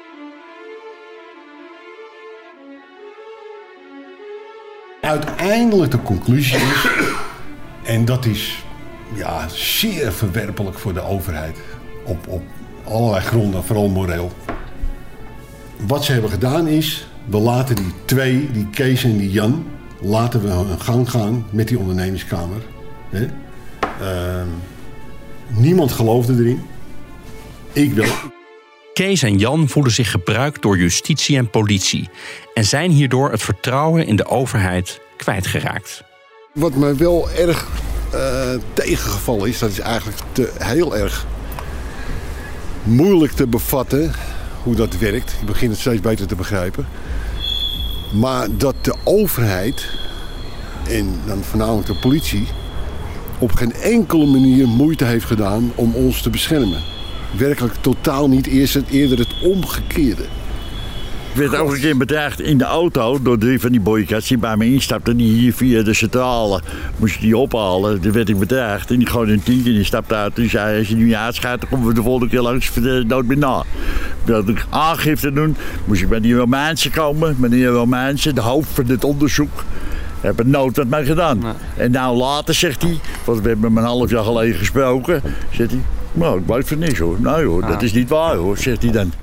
Uiteindelijk de conclusie is, en dat is zeer verwerpelijk voor de overheid, op allerlei gronden, vooral moreel. Wat ze hebben gedaan is, we laten die twee, die Kees en die Jan, laten we hun gang gaan met die ondernemingskamer. Niemand geloofde erin. Ik wel. Kees en Jan voelen zich gebruikt door justitie en politie en zijn hierdoor het vertrouwen in de overheid kwijtgeraakt. Wat mij wel erg tegengevallen is, dat is eigenlijk heel erg moeilijk te bevatten hoe dat werkt. Ik begin het steeds beter te begrijpen. Maar dat de overheid, en dan voornamelijk de politie, op geen enkele manier moeite heeft gedaan om ons te beschermen. Werkelijk totaal niet, eerder het omgekeerde. Ik werd ook een keer bedreigd in de auto door 3 van die boycats die bij me instapten. Die hier via de centrale moest je die ophalen. Toen werd ik bedreigd en die gooide een tientje en die stapte uit. En zei, als je nu niet uitschaadt, dan komen we de volgende keer langs nooit meer na. Dat ik aangifte doen, moest ik bij die Romeinse komen. Meneer Romeinse, de hoofd van dit onderzoek. Hebben nooit wat mij gedaan. Nee. En nou later zegt hij, want we hebben hem een half jaar geleden gesproken, zegt hij, nou ik blijf voor niks hoor. Nou hoor, dat is niet waar hoor, zegt hij dan.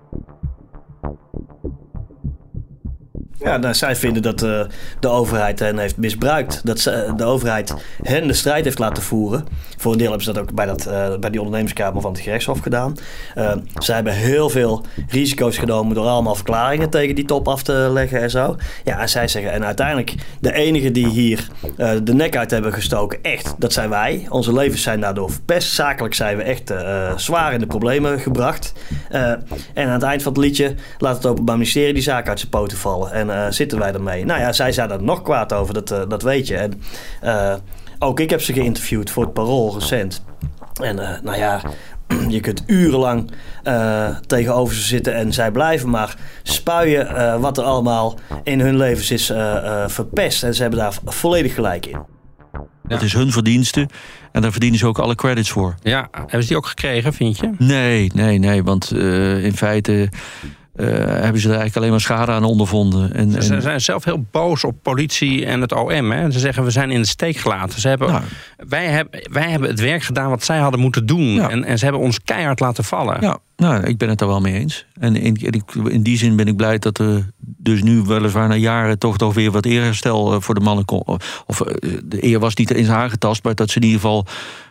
Ja, nou, zij vinden dat de overheid hen heeft misbruikt. Dat de overheid hen de strijd heeft laten voeren. Voor een deel hebben ze dat ook bij die ondernemerskamer van het gerechtshof gedaan. Zij hebben heel veel risico's genomen door allemaal verklaringen tegen die top af te leggen en zo. Ja, en zij zeggen, en uiteindelijk de enige die hier de nek uit hebben gestoken, echt, dat zijn wij. Onze levens zijn daardoor verpest. Zakelijk zijn we echt zwaar in de problemen gebracht. En aan het eind van het liedje laat het Openbaar Ministerie die zaak uit zijn poten vallen. En zitten wij ermee. Nou ja, zij zijn er nog kwaad over, dat weet je. En ook ik heb ze geïnterviewd voor het Parool recent. En nou ja, je kunt urenlang tegenover ze zitten en zij blijven maar spuien wat er allemaal in hun levens is verpest. En ze hebben daar volledig gelijk in. Dat is hun verdienste en daar verdienen ze ook alle credits voor. Ja, hebben ze die ook gekregen, vind je? Nee, want in feite hebben ze er eigenlijk alleen maar schade aan ondervonden. Ze zijn zelf heel boos op politie en het OM. Hè? Ze zeggen, we zijn in de steek gelaten. Wij hebben het werk gedaan wat zij hadden moeten doen. Ja. En ze hebben ons keihard laten vallen. Ja, nou, ik ben het daar wel mee eens. En in die zin ben ik blij dat er dus nu weliswaar na jaren toch weer wat eerherstel voor de mannen komt. Of de eer was niet eens aangetast, maar dat ze in ieder geval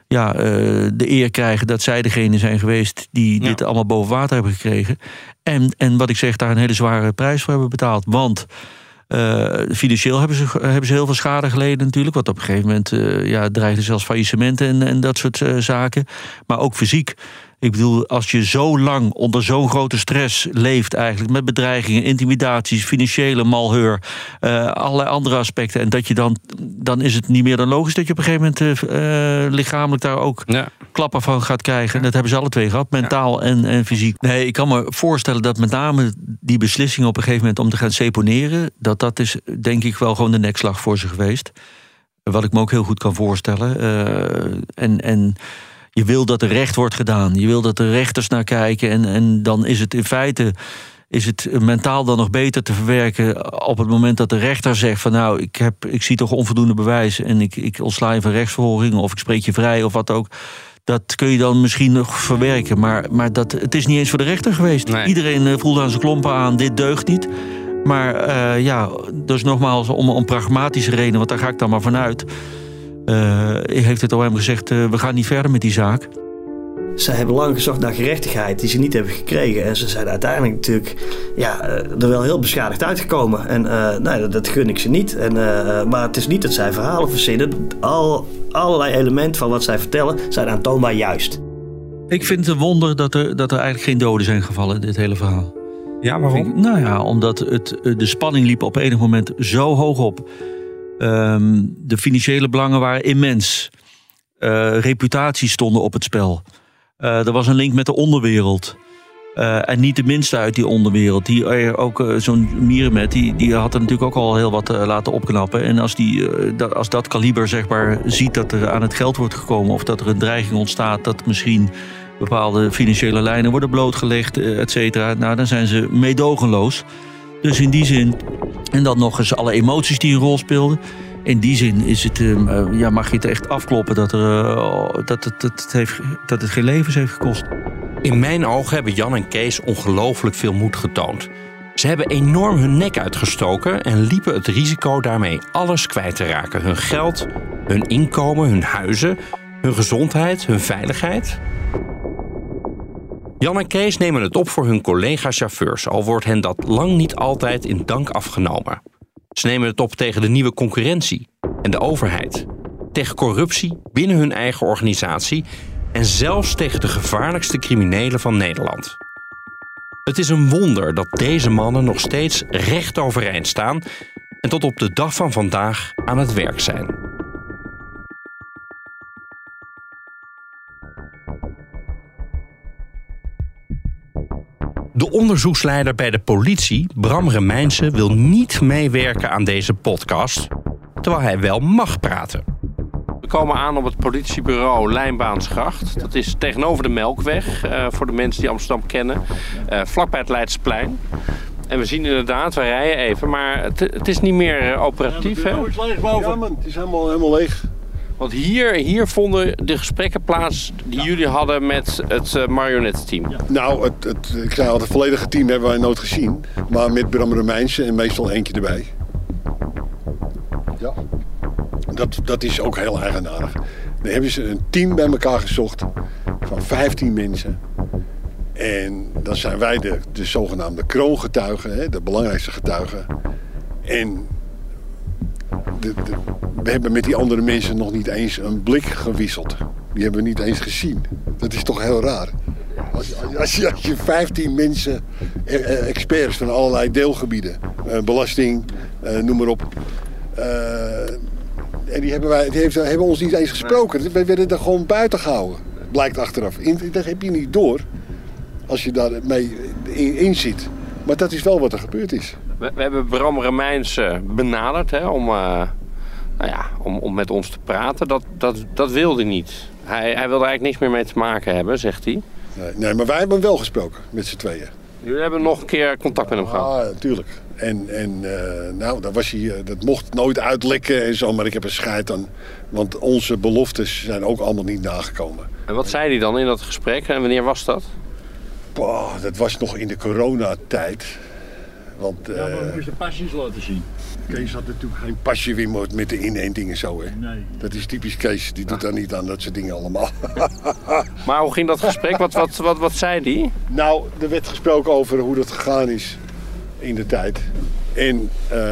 de eer krijgen dat zij degene zijn geweest die dit allemaal boven water hebben gekregen. En wat ik zeg, daar een hele zware prijs voor hebben betaald. Want financieel hebben ze heel veel schade geleden natuurlijk. Want op een gegeven moment dreigden zelfs faillissementen en dat soort zaken. Maar ook fysiek. Ik bedoel, als je zo lang onder zo'n grote stress leeft eigenlijk, met bedreigingen, intimidaties, financiële malheur, allerlei andere aspecten, en dat je dan is het niet meer dan logisch dat je op een gegeven moment lichamelijk daar ook klappen van gaat krijgen. En dat hebben ze alle twee gehad, mentaal en fysiek. Nee, ik kan me voorstellen dat met name die beslissing op een gegeven moment om te gaan seponeren, dat is denk ik wel gewoon de nekslag voor ze geweest. Wat ik me ook heel goed kan voorstellen. En je wil dat er recht wordt gedaan. Je wil dat de rechters naar kijken. En dan is het in feite mentaal dan nog beter te verwerken op het moment dat de rechter zegt van nou, ik zie toch onvoldoende bewijs en ik ontsla je van rechtsvervolging of ik spreek je vrij of wat ook. Dat kun je dan misschien nog verwerken. Maar het is niet eens voor de rechter geweest. Nee. Iedereen voelde aan zijn klompen aan, dit deugt niet. Maar dus nogmaals om pragmatische redenen, want daar ga ik dan maar vanuit. Heeft het OM gezegd, we gaan niet verder met die zaak. Ze hebben lang gezocht naar gerechtigheid die ze niet hebben gekregen. En ze zijn uiteindelijk natuurlijk er wel heel beschadigd uitgekomen. En dat gun ik ze niet. Maar het is niet dat zij verhalen verzinnen. Allerlei elementen van wat zij vertellen zijn aantoonbaar juist. Ik vind het een wonder dat er eigenlijk geen doden zijn gevallen in dit hele verhaal. Ja, waarom? Nou ja, omdat de spanning liep op enig moment zo hoog op. De financiële belangen waren immens. Reputaties stonden op het spel. Er was een link met de onderwereld. En niet de minste uit die onderwereld. Die ook zo'n Mierenmet, die had er natuurlijk ook al heel wat laten opknappen. En als dat kaliber zeg maar ziet dat er aan het geld wordt gekomen, of dat er een dreiging ontstaat dat misschien bepaalde financiële lijnen worden blootgelegd, et cetera. Nou, dan zijn ze meedogenloos. Dus in die zin, en dan nog eens alle emoties die een rol speelden. In die zin is het, mag je het echt afkloppen dat het geen levens heeft gekost. In mijn ogen hebben Jan en Kees ongelooflijk veel moed getoond. Ze hebben enorm hun nek uitgestoken en liepen het risico daarmee alles kwijt te raken. Hun geld, hun inkomen, hun huizen, hun gezondheid, hun veiligheid. Jan en Kees nemen het op voor hun collega-chauffeurs, al wordt hen dat lang niet altijd in dank afgenomen. Ze nemen het op tegen de nieuwe concurrentie en de overheid. Tegen corruptie binnen hun eigen organisatie en zelfs tegen de gevaarlijkste criminelen van Nederland. Het is een wonder dat deze mannen nog steeds recht overeind staan en tot op de dag van vandaag aan het werk zijn. De onderzoeksleider bij de politie, Bram Remijnse, wil niet meewerken aan deze podcast, terwijl hij wel mag praten. We komen aan op het politiebureau Lijnbaansgracht. Dat is tegenover de Melkweg, voor de mensen die Amsterdam kennen, vlakbij het Leidseplein. En we zien inderdaad, we rijden even, maar het is niet meer operatief. Ja, het is leeg boven. Ja, man, het is helemaal leeg. Want hier vonden de gesprekken plaats die jullie hadden met het marionetteam. Ja. Nou, ik zei al, het volledige team hebben wij nooit gezien. Maar met Bram Remijnse en meestal eentje erbij. Ja. Dat is ook heel eigenaardig. Dan hebben ze een team bij elkaar gezocht van 15 mensen. En dan zijn wij de zogenaamde kroongetuigen, de belangrijkste getuigen. En we hebben met die andere mensen nog niet eens een blik gewisseld. Die hebben we niet eens gezien. Dat is toch heel raar. Als je 15 mensen, experts van allerlei deelgebieden, belasting, noem maar op. En die hebben ons niet eens gesproken. We werden er gewoon buiten gehouden. Blijkt achteraf. Dat heb je niet door als je daar mee in zit. Maar dat is wel wat er gebeurd is. We hebben Bram Remijnse benaderd om met ons te praten. Dat wilde hij niet. Hij wilde eigenlijk niks meer mee te maken hebben, zegt hij. Nee, maar wij hebben hem wel gesproken met z'n tweeën. Jullie hebben nog een keer contact met hem gehad? Ja, natuurlijk. En daar was hij, dat mocht nooit uitlekken en zo, maar ik heb een scheid aan. Want onze beloftes zijn ook allemaal niet nagekomen. En wat zei hij dan in dat gesprek en wanneer was dat? Dat was nog in de coronatijd. Want, maar we moesten pasjes laten zien. Kees had natuurlijk geen pasje weer met de inenting en zo. Hè? Nee. Dat is typisch Kees. Die doet daar niet aan dat soort dingen allemaal. Maar hoe ging dat gesprek? Wat zei die? Nou, er werd gesproken over hoe dat gegaan is in de tijd. En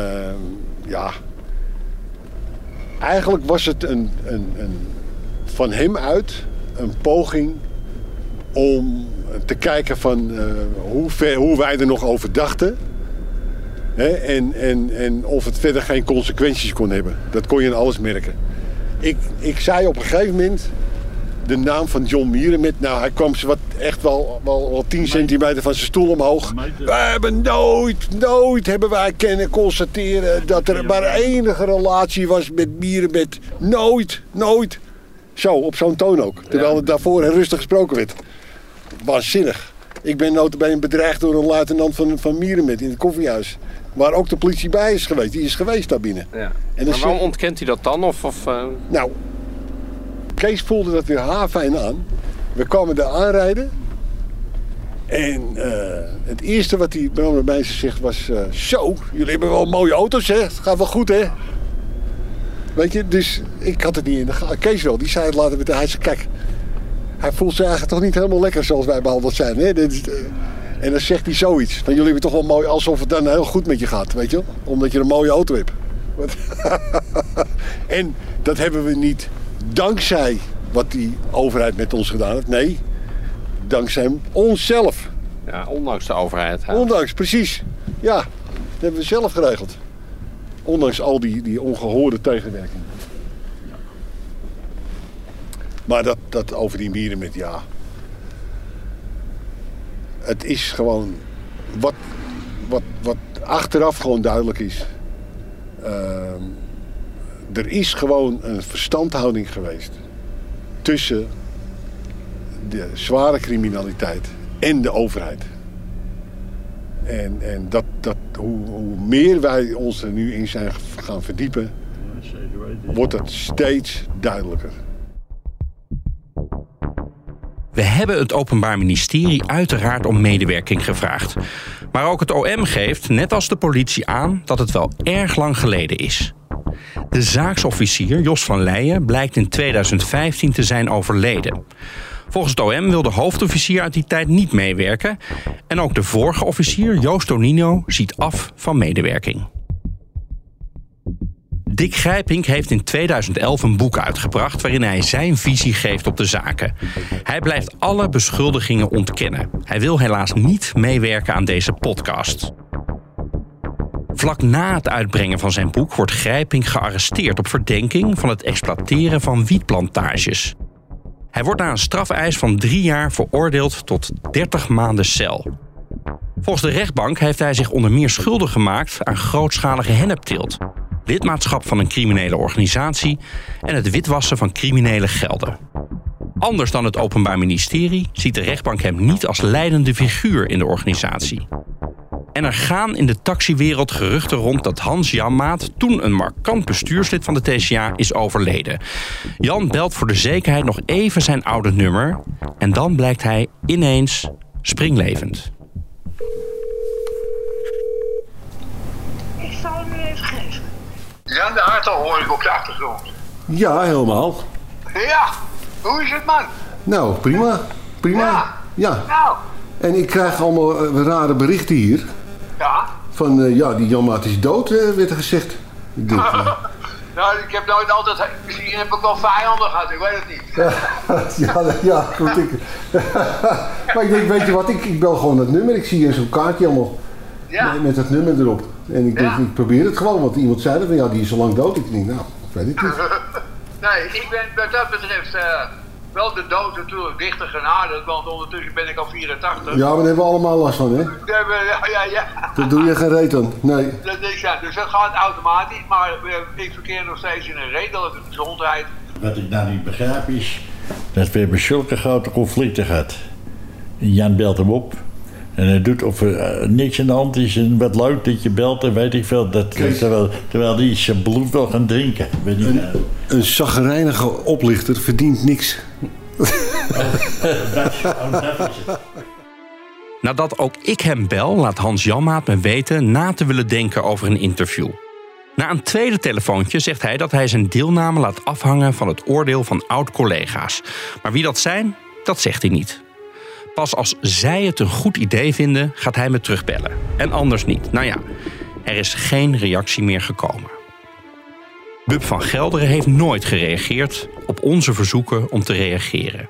eigenlijk was het een van hem uit een poging om te kijken van hoe wij er nog over dachten. Hè, en of het verder geen consequenties kon hebben. Dat kon je aan alles merken. Ik zei op een gegeven moment de naam van John Mierenmet. Nou, hij kwam echt wel 10 centimeter van zijn stoel omhoog. Wij hebben nooit hebben wij kunnen constateren dat er maar enige relatie was met Mierenmet. Nooit. Zo, op zo'n toon ook. Terwijl het daarvoor rustig gesproken werd. Waanzinnig. Ik ben notabene bedreigd door een luitenant van Mierenmet in het koffiehuis. Waar ook de politie bij is geweest. Die is geweest daar binnen. Ja. En maar waarom ontkent hij dat dan? Nou, Kees voelde dat weer haarfijn aan. We kwamen daar aanrijden. En het eerste wat die Bram bij ze zegt was... Zo, jullie hebben wel mooie auto's, hè? Het gaat wel goed, hè? Weet je, dus ik had het niet in de gaten. Kees wel, die zei het later met hij zei, kijk... Hij voelt zich eigenlijk toch niet helemaal lekker zoals wij behandeld zijn, hè? En dan zegt hij zoiets. Van jullie hebben toch wel mooi, alsof het dan heel goed met je gaat, weet je wel? Omdat je een mooie auto hebt. En dat hebben we niet dankzij wat die overheid met ons gedaan heeft. Nee, dankzij onszelf. Ja, ondanks de overheid. Hè? Ondanks, precies. Ja, dat hebben we zelf geregeld. Ondanks al die ongehoorde tegenwerking. Maar dat over die mieren met ja. Het is gewoon wat achteraf gewoon duidelijk is. Er is gewoon een verstandhouding geweest tussen de zware criminaliteit en de overheid. En hoe meer wij ons er nu in zijn gaan verdiepen, wordt het steeds duidelijker. We hebben het Openbaar Ministerie uiteraard om medewerking gevraagd. Maar ook het OM geeft, net als de politie, aan dat het wel erg lang geleden is. De zaaksofficier Jos van Leijen blijkt in 2015 te zijn overleden. Volgens het OM wil de hoofdofficier uit die tijd niet meewerken. En ook de vorige officier, Joost Tonino, ziet af van medewerking. Dick Grijpink heeft in 2011 een boek uitgebracht waarin hij zijn visie geeft op de zaken. Hij blijft alle beschuldigingen ontkennen. Hij wil helaas niet meewerken aan deze podcast. Vlak na het uitbrengen van zijn boek wordt Grijpink gearresteerd op verdenking van het exploiteren van wietplantages. Hij wordt na een strafeis van 3 jaar veroordeeld tot 30 maanden cel. Volgens de rechtbank heeft hij zich onder meer schuldig gemaakt aan grootschalige hennepteelt, lidmaatschap van een criminele organisatie en het witwassen van criminele gelden. Anders dan het Openbaar Ministerie ziet de rechtbank hem niet als leidende figuur in de organisatie. En er gaan in de taxiwereld geruchten rond dat Hans Janmaat, toen een markant bestuurslid van de TCA, is overleden. Jan belt voor de zekerheid nog even zijn oude nummer en dan blijkt hij ineens springlevend. Ik zal hem nu even geven. Jan de Hartog hoor ik op de achtergrond. Ja, helemaal. Ja, hoe is het, man? Nou, prima. Ja. Nou. En ik krijg allemaal rare berichten hier. Ja? Van, die Janmaat is dood, werd er gezegd. Ik denk, nou, ik heb nooit altijd... Misschien heb ik wel vijanden gehad, ik weet het niet. ja, goed. Maar ik denk, weet je wat, ik bel gewoon het nummer. Ik zie hier zo'n kaartje allemaal met het nummer erop. En ik denk, ik probeer het gewoon, want iemand zei dat van, ja, die is al lang dood. Ik denk, nou, ik weet het niet. Nee, ik ben wat dat betreft wel de dood natuurlijk dichter genaderd, want ondertussen ben ik al 84. Ja, maar daar hebben we allemaal last van, hè? Ja. Daar doe je geen reet aan, nee. Dus dat gaat automatisch, maar ik verkeer nog steeds in een redelijke gezondheid. Wat ik nou niet begrijp is dat we hebben zulke grote conflicten gehad. Jan belt hem op en hij doet of er niks aan de hand is en wat leuk dat je belt en weet ik veel. Terwijl die zijn bloed wil gaan drinken. Een chagrijnige oplichter verdient niks. Nadat ook ik hem bel, laat Hans Janmaat me weten na te willen denken over een interview. Na een tweede telefoontje zegt hij dat hij zijn deelname laat afhangen van het oordeel van oud-collega's. Maar wie dat zijn, dat zegt hij niet. Pas als zij het een goed idee vinden, gaat hij me terugbellen. En anders niet. Nou ja, er is geen reactie meer gekomen. Bub van Gelderen heeft nooit gereageerd op onze verzoeken om te reageren.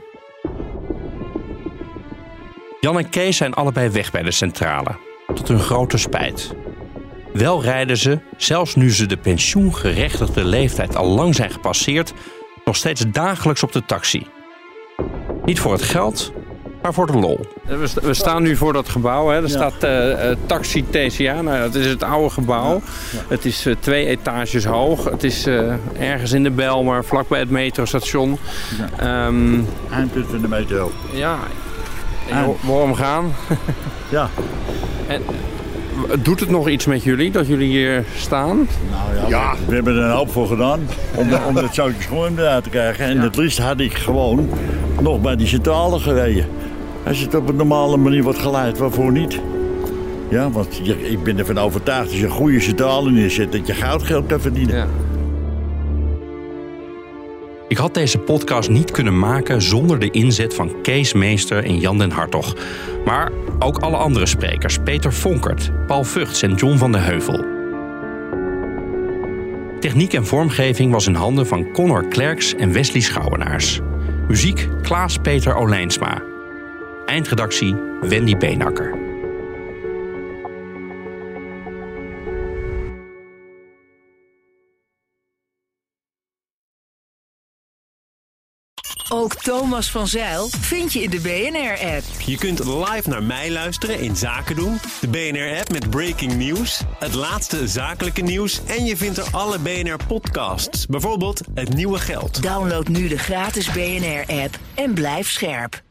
Jan en Kees zijn allebei weg bij de centrale, tot hun grote spijt. Wel rijden ze, zelfs nu ze de pensioengerechtigde leeftijd al lang zijn gepasseerd, nog steeds dagelijks op de taxi. Niet voor het geld, maar voor de lol. We staan nu voor dat gebouw. Hè. Er staat Taxi TCA. Nou, dat is het oude gebouw. Ja. Het is 2 etages hoog. Het is ergens in de Bijlmer, vlakbij het metrostation. Eindpunt van de metro. Ja, waarom gaan? Ja. En, doet het nog iets met jullie dat jullie hier staan? Nou ja, we hebben er een hoop voor gedaan om dat zoutje schoon eruit te krijgen. En het liefst had ik gewoon nog bij die centrale gereden. Als het op een normale manier wordt geleid, waarvoor niet? Ja, want ik ben ervan overtuigd als je een goede centrale neerzet dat je goudgeld kan verdienen. Ja. Ik had deze podcast niet kunnen maken zonder de inzet van Kees Meester en Jan den Hartog. Maar ook alle andere sprekers, Peter Vonkert, Paul Vugts en John van de Heuvel. Techniek en vormgeving was in handen van Connor Klerks en Wesley Schouwenaars. Muziek Klaas Peter Olijnsma. Eindredactie Wendy Beenakker. Ook Thomas van Zijl vind je in de BNR-app. Je kunt live naar mij luisteren in Zaken doen. De BNR-app met breaking news, het laatste zakelijke nieuws en je vindt er alle BNR-podcasts. Bijvoorbeeld Het Nieuwe Geld. Download nu de gratis BNR-app en blijf scherp.